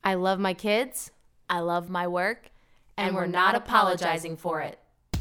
I love my kids, I love my work, and we're not apologizing for it.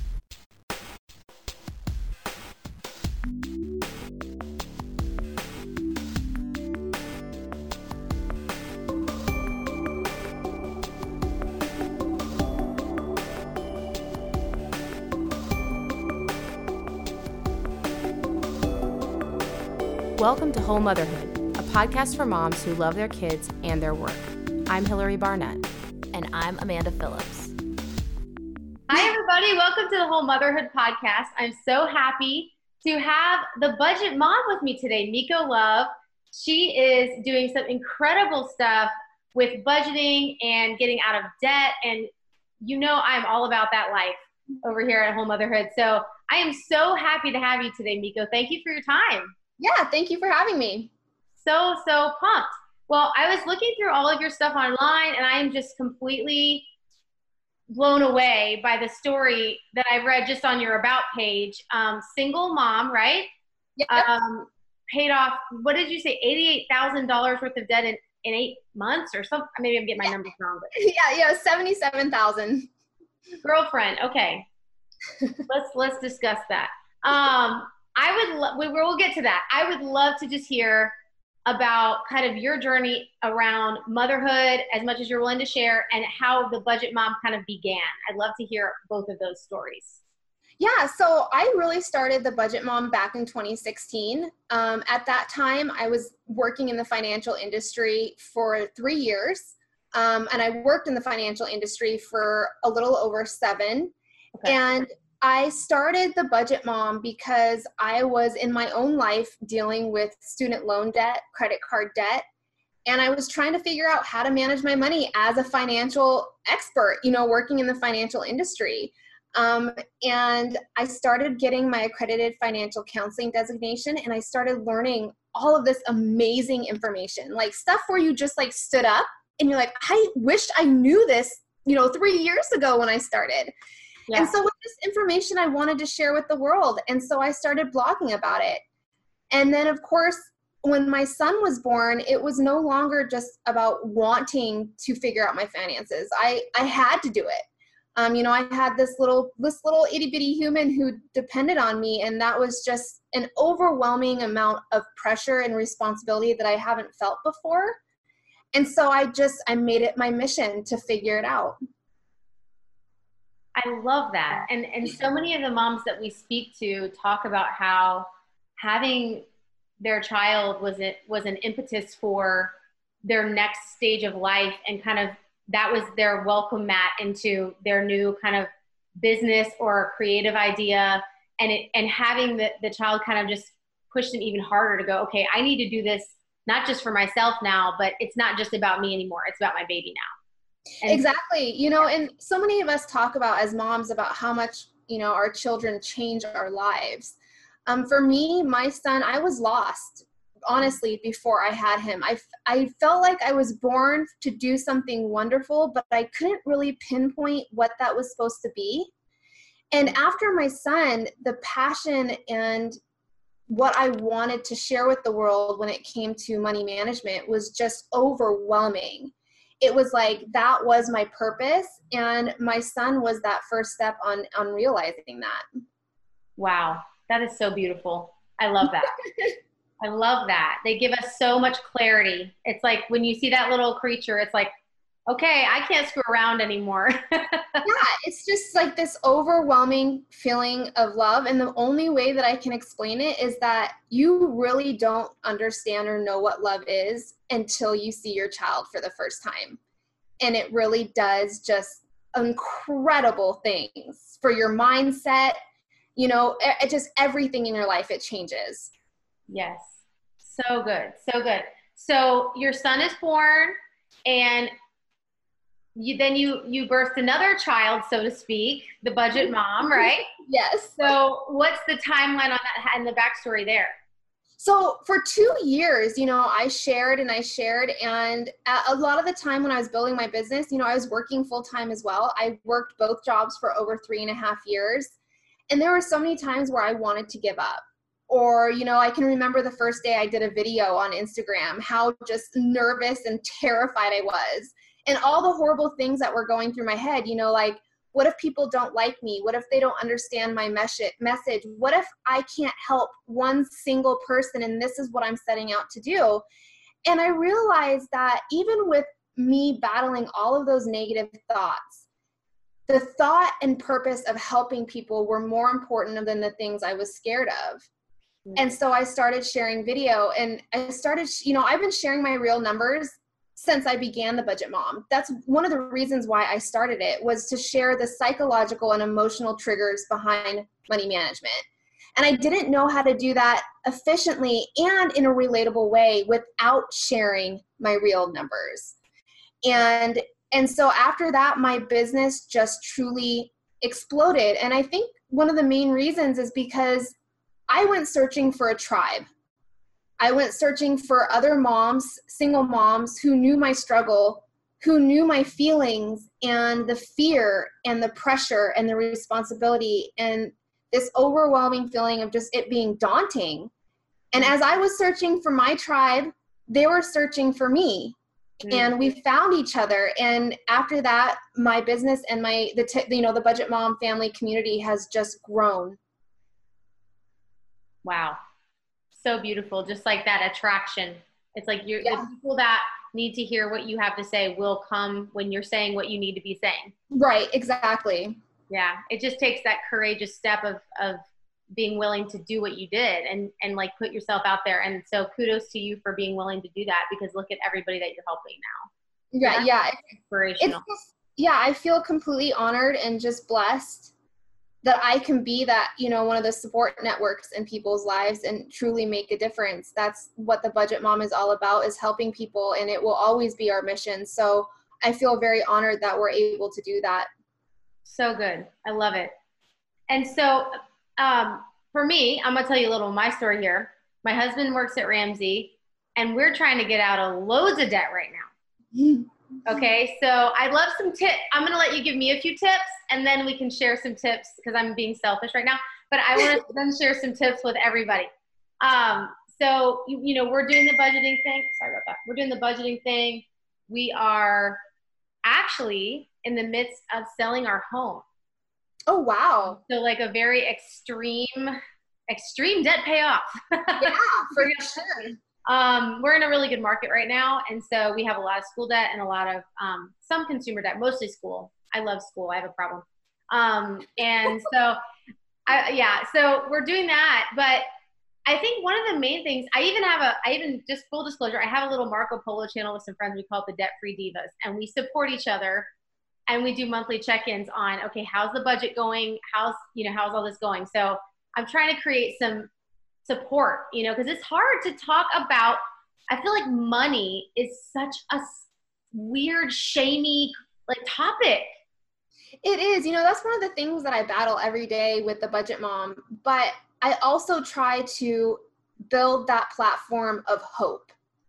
Welcome to Whole Motherhood, a podcast for moms who love their kids and their work. I'm Hillary Barnett. And I'm Amanda Phillips. Hi, everybody. Welcome to the Whole Motherhood podcast. I'm so happy to have the budget mom with me today, Miko Love. She is doing some incredible stuff with budgeting and getting out of debt. And you know I'm all about that life over here at Whole Motherhood. So I am so happy to have you today, Miko. Thank you for your time. Yeah, thank you for having me. So pumped. Well, I was looking through all of your stuff online, and I am just completely blown away by the story that I read just on your About page. Single mom, right? Yep. Paid off, what did you say, $88,000 worth of debt in 8 months or something? Maybe I'm getting my numbers wrong. But. Yeah, 77,000. Girlfriend, okay. Let's discuss that. We'll get to that. I would love to just hear about kind of your journey around motherhood, as much as you're willing to share, and how the budget mom kind of began. I'd love to hear both of those stories. Yeah, so I really started the budget mom back in 2016. At that time, I was working in the financial industry for 3 years, and I worked in the financial industry for a little over 7. Okay. And I started the budget mom because I was in my own life dealing with student loan debt, credit card debt, and I was trying to figure out how to manage my money as a financial expert, working in the financial industry. And I started getting my accredited financial counseling designation, and I started learning all of this amazing information, like stuff where you just like stood up and you're like, I wished I knew this, 3 years ago when I started. Yeah. And so with this information, I wanted to share with the world. And so I started blogging about it. And then, of course, when my son was born, it was no longer just about wanting to figure out my finances. I had to do it. I had this little itty bitty human who depended on me. And that was just an overwhelming amount of pressure and responsibility that I haven't felt before. And so I made it my mission to figure it out. I love that. And so many of the moms that we speak to talk about how having their child was an impetus for their next stage of life, and kind of that was their welcome mat into their new kind of business or creative idea. And having the child kind of just pushed them even harder to go, okay, I need to do this not just for myself now, but it's not just about me anymore. It's about my baby now. Exactly. And so many of us talk about as moms about how much, our children change our lives. For me, my son, I was lost, honestly, before I had him. I felt like I was born to do something wonderful, but I couldn't really pinpoint what that was supposed to be. And after my son, the passion and what I wanted to share with the world when it came to money management was just overwhelming. It was like, that was my purpose. And my son was that first step on realizing that. Wow. That is so beautiful. I love that. I love that. They give us so much clarity. It's like when you see that little creature, it's like, okay, I can't screw around anymore. Yeah, it's just like this overwhelming feeling of love. And the only way that I can explain it is that you really don't understand or know what love is until you see your child for the first time. And it really does just incredible things for your mindset, it just everything in your life, it changes. Yes. So good. So good. So your son is born, and you birthed another child, so to speak, the budget mom, right? Yes. So what's the timeline on that and the backstory there? So for 2 years, I shared, and a lot of the time when I was building my business, I was working full time as well. I worked both jobs for over 3.5 years. And there were so many times where I wanted to give up. Or, I can remember the first day I did a video on Instagram, how just nervous and terrified I was. And all the horrible things that were going through my head, you know, like, what if people don't like me? What if they don't understand my message? What if I can't help one single person and this is what I'm setting out to do? And I realized that even with me battling all of those negative thoughts, the thought and purpose of helping people were more important than the things I was scared of. And so I started sharing video, and I started, you know, I've been sharing my real numbers since I began the Budget Mom. That's one of the reasons why I started it, was to share the psychological and emotional triggers behind money management. And I didn't know how to do that efficiently and in a relatable way without sharing my real numbers. And so after that, my business just truly exploded. And I think one of the main reasons is because I went searching for a tribe. I went searching for other moms, single moms who knew my struggle, who knew my feelings and the fear and the pressure and the responsibility and this overwhelming feeling of just it being daunting. And as I was searching for my tribe, they were searching for me. And we found each other. And after that, my business and the Budget Mom family community has just grown. Wow. So beautiful. Just like that attraction. It's like the people that need to hear what you have to say will come when you're saying what you need to be saying. Right. Exactly. Yeah. It just takes that courageous step of being willing to do what you did and like put yourself out there. And so kudos to you for being willing to do that, because look at everybody that you're helping now. Yeah. Inspirational. I feel completely honored and just blessed that I can be that, you know, one of the support networks in people's lives and truly make a difference. That's what the Budget Mom is all about, is helping people, and it will always be our mission. So I feel very honored that we're able to do that. So good. I love it. And so for me, I'm going to tell you a little of my story here. My husband works at Ramsey, and we're trying to get out of loads of debt right now. Okay, so I'd love some tips. I'm going to let you give me a few tips, and then we can share some tips, because I'm being selfish right now. But I want to then share some tips with everybody. So, you know, we're doing the budgeting thing. Sorry about that. We're doing the budgeting thing. We are actually in the midst of selling our home. Oh, wow. So like a very extreme debt payoff. Yeah, for sure. We're in a really good market right now. And so we have a lot of school debt and a lot of some consumer debt, mostly school. I love school. I have a problem. And so, so we're doing that. But I think one of the main things, I even just full disclosure, I have a little Marco Polo channel with some friends. We call it the Debt Free Divas. And we support each other. And we do monthly check-ins on, okay, how's the budget going? How's all this going? So I'm trying to create some support, you know, because it's hard to talk about. I feel like money is such a weird, shamey, like topic. It is, you know, that's one of the things that I battle every day with the Budget Mom. But I also try to build that platform of hope.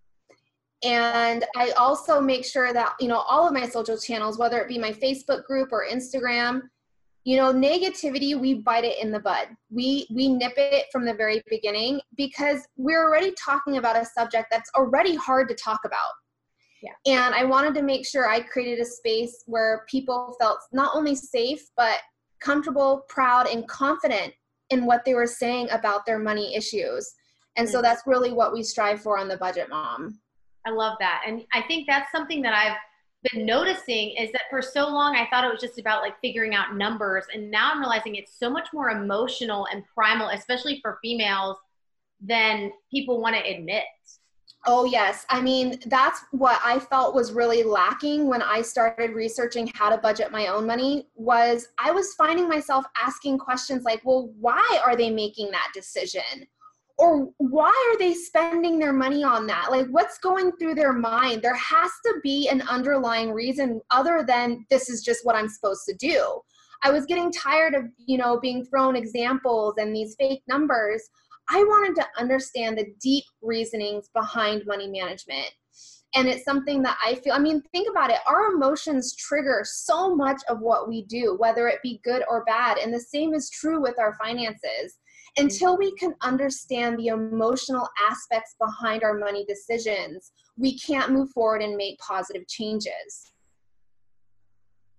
And I also make sure that, you know, all of my social channels, whether it be my Facebook group or Instagram, you know, negativity, we bite it in the bud. We nip it from the very beginning, because we're already talking about a subject that's already hard to talk about. Yeah. And I wanted to make sure I created a space where people felt not only safe, but comfortable, proud, and confident in what they were saying about their money issues. And so that's really what we strive for on the Budget Mom. I love that. And I think that's something that I've been noticing, is that for so long I thought it was just about like figuring out numbers. And now I'm realizing it's so much more emotional and primal, especially for females, than people want to admit. Oh, yes. I mean, that's what I felt was really lacking when I started researching how to budget my own money. Was I was finding myself asking questions like, well, why are they making that decision? Or why are they spending their money on that? Like, what's going through their mind? There has to be an underlying reason other than this is just what I'm supposed to do. I was getting tired of, you know, being thrown examples and these fake numbers. I wanted to understand the deep reasonings behind money management. And it's something that I feel, I mean, think about it. Our emotions trigger so much of what we do, whether it be good or bad. And the same is true with our finances. Until we can understand the emotional aspects behind our money decisions, we can't move forward and make positive changes.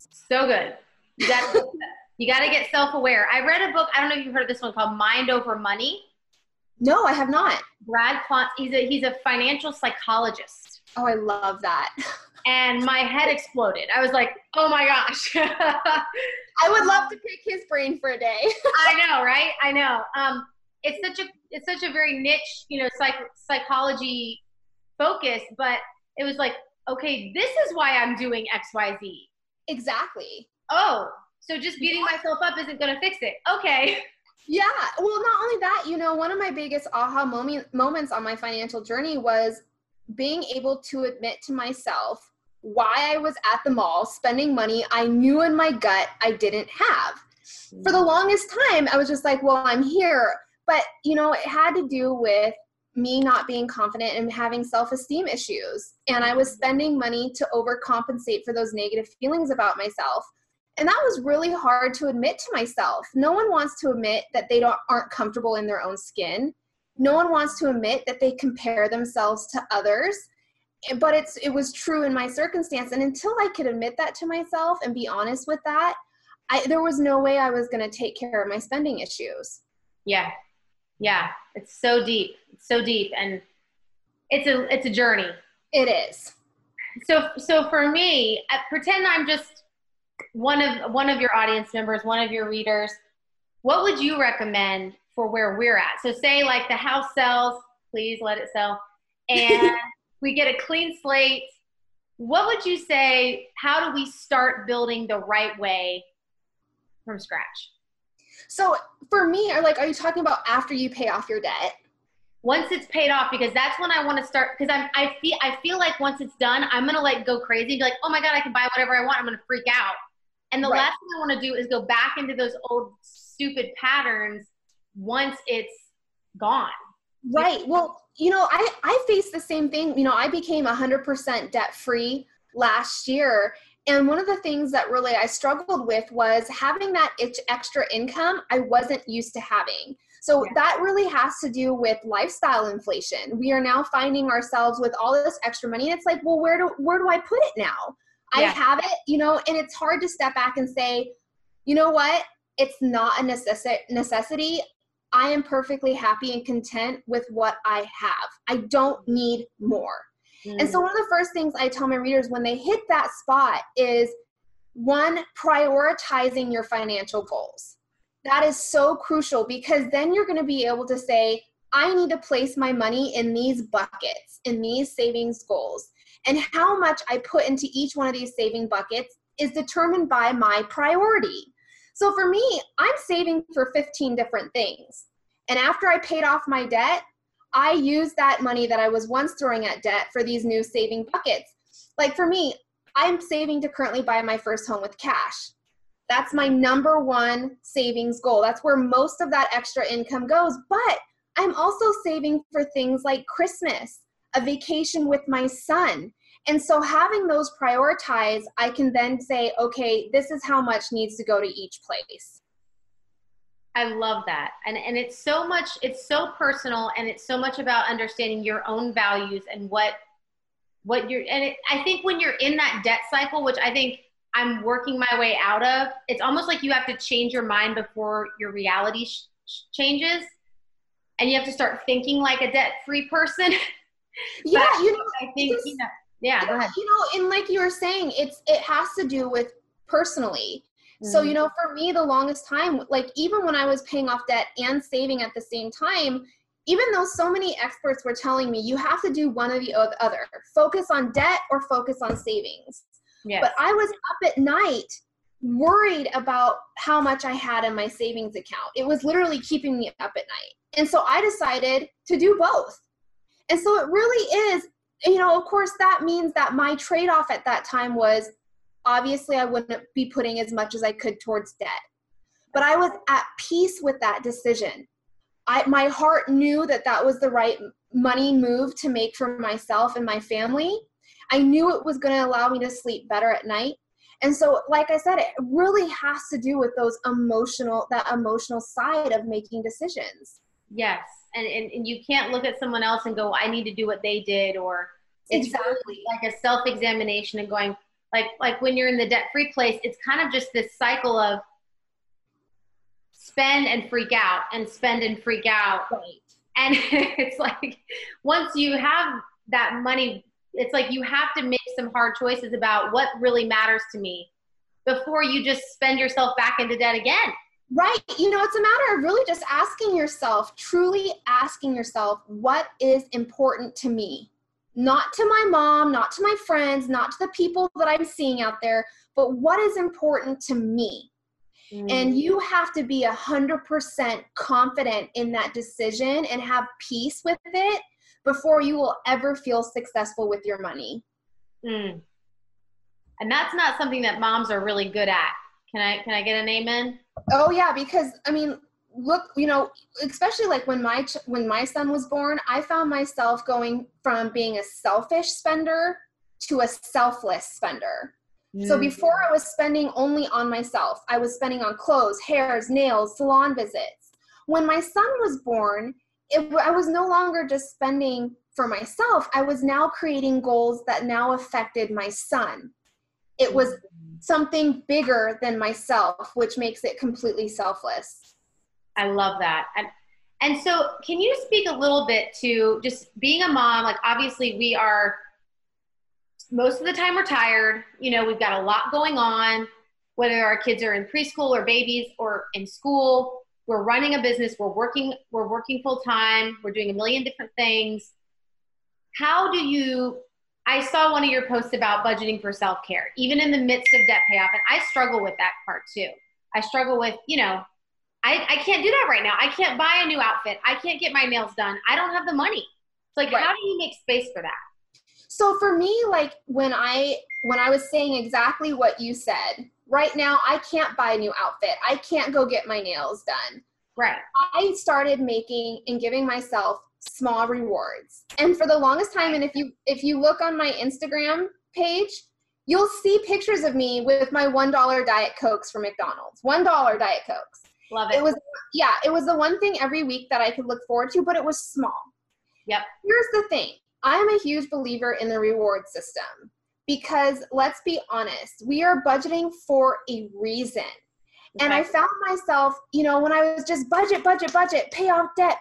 So good. You got to get self-aware. I read a book, I don't know if you've heard of this one, called Mind Over Money. No, I have not. Brad Klontz, he's a financial psychologist. Oh, I love that. And my head exploded. I was like, oh my gosh. I would love to pick his brain for a day. I know, right? I know. It's such a very niche, psychology focus, but it was like, okay, this is why I'm doing X, Y, Z. Exactly. Oh, so just beating myself up isn't going to fix it. Okay. Yeah. Well, not only that, one of my biggest aha moments on my financial journey was being able to admit to myself why I was at the mall spending money I knew in my gut I didn't have. For the longest time, I was just like, well, I'm here. But, it had to do with me not being confident and having self-esteem issues. And I was spending money to overcompensate for those negative feelings about myself. And that was really hard to admit to myself. No one wants to admit that they aren't comfortable in their own skin. No one wants to admit that they compare themselves to others. But it was true in my circumstance. And until I could admit that to myself and be honest with that, there was no way I was going to take care of my spending issues. Yeah. Yeah. It's so deep. It's so deep. And it's a journey. It is. So for me, pretend I'm just one of your audience members, one of your readers. What would you recommend for where we're at? So say like the house sells, please let it sell. And we get a clean slate. What would you say, how do we start building the right way from scratch? So for me, are you talking about after you pay off your debt? Once it's paid off, because that's when I want to start, because I feel like once it's done, I'm going to like go crazy, be like, oh my God, I can buy whatever I want. I'm going to freak out. And the last thing I want to do is go back into those old stupid patterns once it's gone. Right. Well, I faced the same thing. I became 100% debt free last year. And one of the things that really I struggled with was having that extra income I wasn't used to having. So that really has to do with lifestyle inflation. We are now finding ourselves with all this extra money. And it's like, well, where do I put it now? I have it, and it's hard to step back and say, you know what? It's not a necessity. I am perfectly happy and content with what I have. I don't need more. And so one of the first things I tell my readers when they hit that spot is, one, prioritizing your financial goals. That is so crucial, because then you're going to be able to say, I need to place my money in these buckets, in these savings goals. And how much I put into each one of these saving buckets is determined by my priority. So for me, I'm saving for 15 different things. And after I paid off my debt, I used that money that I was once throwing at debt for these new saving buckets. Like for me, I'm saving to currently buy my first home with cash. That's my number one savings goal. That's where most of that extra income goes. But I'm also saving for things like Christmas, a vacation with my son. And so having those prioritized, I can then say, okay, this is how much needs to go to each place. I love that. And it's so personal, and it's so much about understanding your own values and I think when you're in that debt cycle, which I think I'm working my way out of, it's almost like you have to change your mind before your reality changes. And you have to start thinking like a debt-free person. Yeah. I think, go ahead. And like you were saying, it has to do with personally. So, for me, the longest time, like even when I was paying off debt and saving at the same time, even though so many experts were telling me you have to do one or the other, focus on debt or focus on savings. Yes. But I was up at night worried about how much I had in my savings account. It was literally keeping me up at night. And so I decided to do both. And so it really is, of course, that means that my trade-off at that time was, obviously, I wouldn't be putting as much as I could towards debt. But I was at peace with that decision. My heart knew that was the right money move to make for myself and my family. I knew it was going to allow me to sleep better at night. And so, like I said, it really has to do with that emotional side of making decisions. Yes. And you can't look at someone else and go, I need to do what they did, or it's exactly really like a self-examination and going, like when you're in the debt-free place, it's kind of just this cycle of spend and freak out and spend and freak out. Right. And it's like, once you have that money, it's like you have to make some hard choices about what really matters to me before you just spend yourself back into debt again. Right. You know, it's a matter of really just asking yourself, truly asking yourself, what is important to me? Not to my mom, not to my friends, not to the people that I'm seeing out there, but what is important to me? And you have to be 100% confident in that decision and have peace with it before you will ever feel successful with your money. And that's not something that moms are really good at. Can I get an amen? Oh yeah, because I mean, look, you know, especially like when my son was born, I found myself going from being a selfish spender to a selfless spender. So before I was spending only on myself, I was spending on clothes, hairs, nails, salon visits. When my son was born, I was no longer just spending for myself. I was now creating goals that now affected my son. It was something bigger than myself, which makes it completely selfless. I love that. And so can you speak a little bit to just being a mom? Like, obviously we are, most of the time we're tired, you know, we've got a lot going on, whether our kids are in preschool or babies or in school, we're running a business, we're working full time, we're doing a million different things. How do you, I saw one of your posts about budgeting for self-care, even in the midst of debt payoff. And I struggle with that part too. I struggle with, you know, I can't do that right now. I can't buy a new outfit. I can't get my nails done. I don't have the money. It's like, How do you make space for that? So for me, like when I was saying exactly what you said, right now I can't buy a new outfit. I can't go get my nails done. Right. I started making and giving myself small rewards. And for the longest time, and if you look on my Instagram page, you'll see pictures of me with my $1 Diet Cokes from McDonald's. $1 Diet Cokes. Love it. It was the one thing every week that I could look forward to, but it was small. Yep. Here's the thing. I am a huge believer in the reward system because let's be honest, we are budgeting for a reason. Okay. And I found myself, you know, when I was just budget, pay off debt,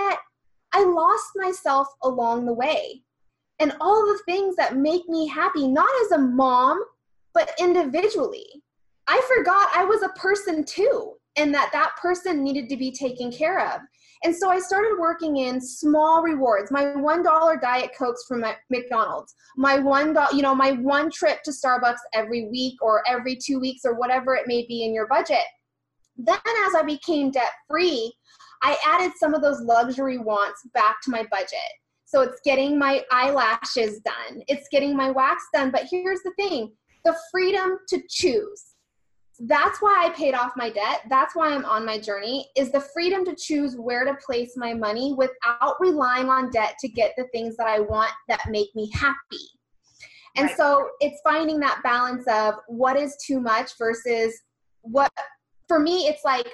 I lost myself along the way. And all the things that make me happy, not as a mom, but individually. I forgot I was a person too, and that person needed to be taken care of. And so I started working in small rewards, my $1 Diet Cokes from McDonald's, my my one trip to Starbucks every week or every 2 weeks or whatever it may be in your budget. Then as I became debt free, I added some of those luxury wants back to my budget. So it's getting my eyelashes done. It's getting my wax done. But here's the thing, the freedom to choose. That's why I paid off my debt. That's why I'm on my journey, is the freedom to choose where to place my money without relying on debt to get the things that I want that make me happy. And so it's finding that balance of what is too much versus what, for me, it's like,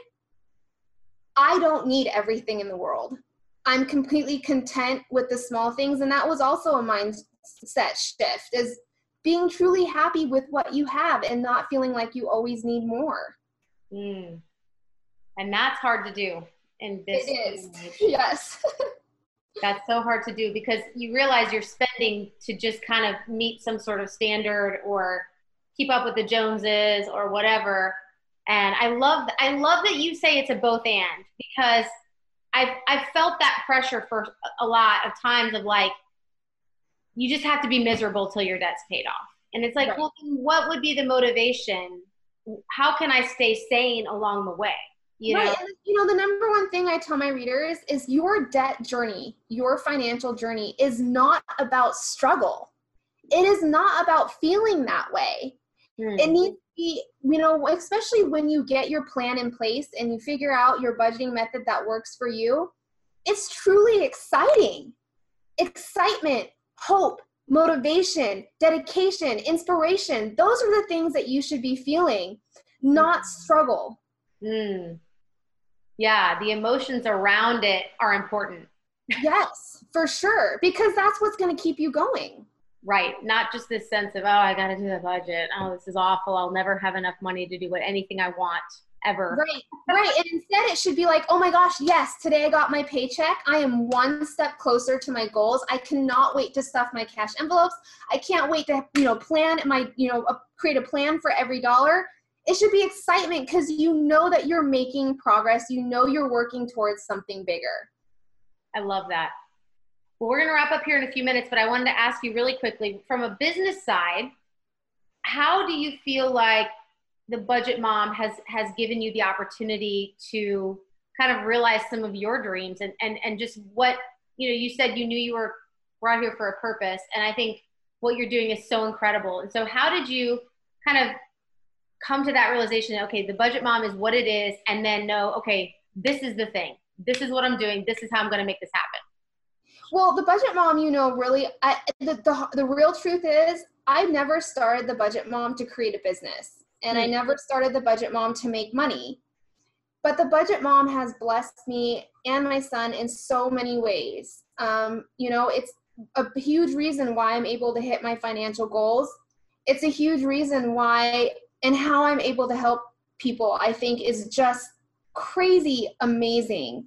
I don't need everything in the world. I'm completely content with the small things. And that was also a mindset shift, is being truly happy with what you have and not feeling like you always need more. And that's hard to do in this. It is. Yes. That's so hard to do because you realize you're spending to just kind of meet some sort of standard or keep up with the Joneses or whatever. And I love that you say it's a both and, because I've felt that pressure for a lot of times of like, you just have to be miserable till your debt's paid off. And it's like, right. Well, what would be the motivation? How can I stay sane along the way? You know? Right. And, the number one thing I tell my readers is your debt journey, your financial journey is not about struggle. It is not about feeling that way. It needs to be, especially when you get your plan in place and you figure out your budgeting method that works for you, it's truly exciting. Excitement, hope, motivation, dedication, inspiration. Those are the things that you should be feeling, not struggle. Yeah, the emotions around it are important. Yes, for sure. Because that's what's going to keep you going. Right. Not just this sense of, oh, I got to do the budget. Oh, this is awful. I'll never have enough money to do anything I want ever. Right. And instead it should be like, oh my gosh, yes, today I got my paycheck. I am one step closer to my goals. I cannot wait to stuff my cash envelopes. I can't wait to, plan my, create a plan for every dollar. It should be excitement because you know that you're making progress. You know you're working towards something bigger. I love that. Well, we're going to wrap up here in a few minutes, but I wanted to ask you really quickly, from a business side, how do you feel like the Budget Mom has given you the opportunity to kind of realize some of your dreams and just what, you said you knew you were out here for a purpose. And I think what you're doing is so incredible. And so how did you kind of come to that realization, okay, the Budget Mom is what it is, and then know, okay, this is the thing. This is what I'm doing. This is how I'm going to make this happen. Well, the Budget Mom, really, the real truth is I never started the Budget Mom to create a business. And I never started the Budget Mom to make money. But the Budget Mom has blessed me and my son in so many ways. It's a huge reason why I'm able to hit my financial goals. It's a huge reason why and how I'm able to help people, I think, is just crazy amazing.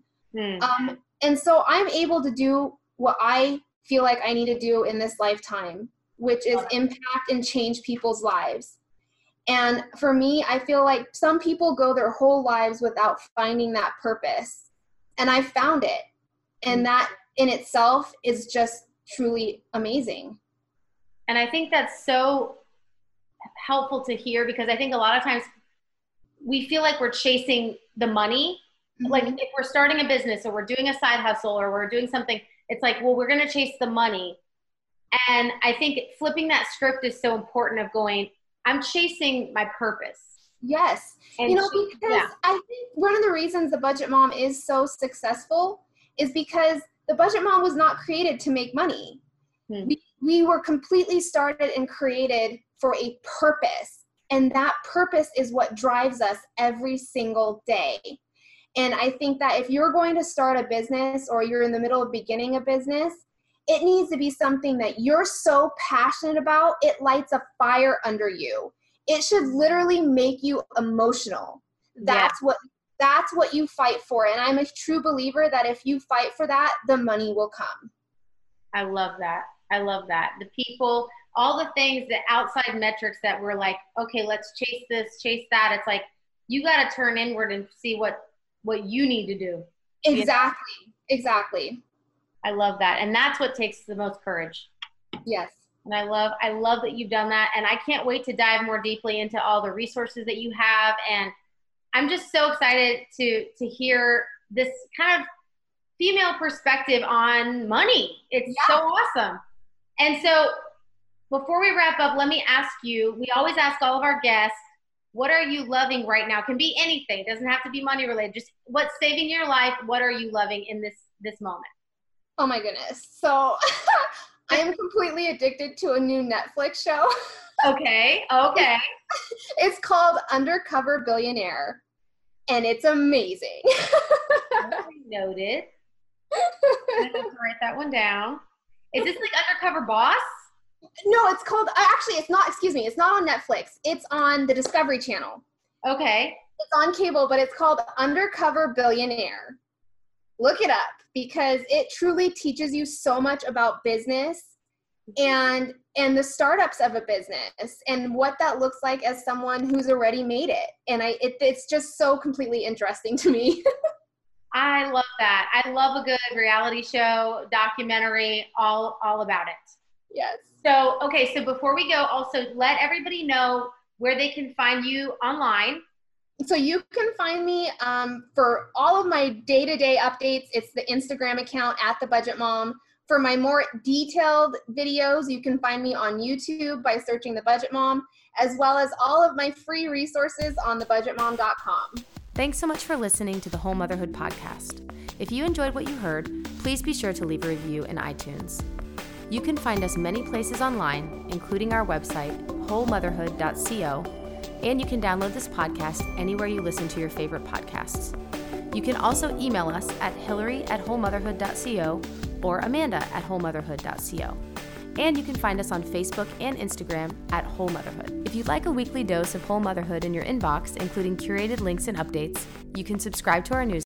And so I'm able to do what I feel like I need to do in this lifetime, which is impact and change people's lives. And for me, I feel like some people go their whole lives without finding that purpose. And I found it. And that in itself is just truly amazing. And I think that's so helpful to hear, because I think a lot of times we feel like we're chasing the money. Mm-hmm. Like if we're starting a business or we're doing a side hustle or we're doing something, it's like, well, we're going to chase the money. And I think flipping that script is so important, of going, I'm chasing my purpose. Yes. And because I think one of the reasons the Budget Mom is so successful is because the Budget Mom was not created to make money. We were completely started and created for a purpose. And that purpose is what drives us every single day. And I think that if you're going to start a business or you're in the middle of beginning a business, it needs to be something that you're so passionate about, it lights a fire under you. It should literally make you emotional. That's what you fight for. And I'm a true believer that if you fight for that, the money will come. I love that. The people, all the things, the outside metrics that we're like, okay, let's chase this, chase that. It's like, you got to turn inward and see what you need to do. Exactly. I love that. And that's what takes the most courage. Yes. And I love that you've done that. And I can't wait to dive more deeply into all the resources that you have. And I'm just so excited to hear this kind of female perspective on money. It's so awesome. And so before we wrap up, let me ask you, we always ask all of our guests, what are you loving right now? It can be anything. It doesn't have to be money related. Just what's saving your life? What are you loving in this moment? Oh my goodness. So I am completely addicted to a new Netflix show. Okay. It's called Undercover Billionaire, and it's amazing. Noted. I have to write that one down. Is this like Undercover Boss? No, it's called, it's not on Netflix. It's on the Discovery Channel. Okay. It's on cable, but it's called Undercover Billionaire. Look it up, because it truly teaches you so much about business and the startups of a business and what that looks like as someone who's already made it. And it's just so completely interesting to me. I love that. I love a good reality show, documentary, all about it. Yes. So before we go, also let everybody know where they can find you online. So you can find me for all of my day-to-day updates. It's the Instagram account @thebudgetmom. For my more detailed videos, you can find me on YouTube by searching The Budget Mom, as well as all of my free resources on thebudgetmom.com. Thanks so much for listening to the Whole Motherhood podcast. If you enjoyed what you heard, please be sure to leave a review in iTunes. You can find us many places online, including our website, wholemotherhood.co, and you can download this podcast anywhere you listen to your favorite podcasts. You can also email us at hillary@wholemotherhood.co or amanda@wholemotherhood.co. And you can find us on Facebook and Instagram at Whole Motherhood. If you'd like a weekly dose of whole motherhood in your inbox, including curated links and updates, you can subscribe to our newsletter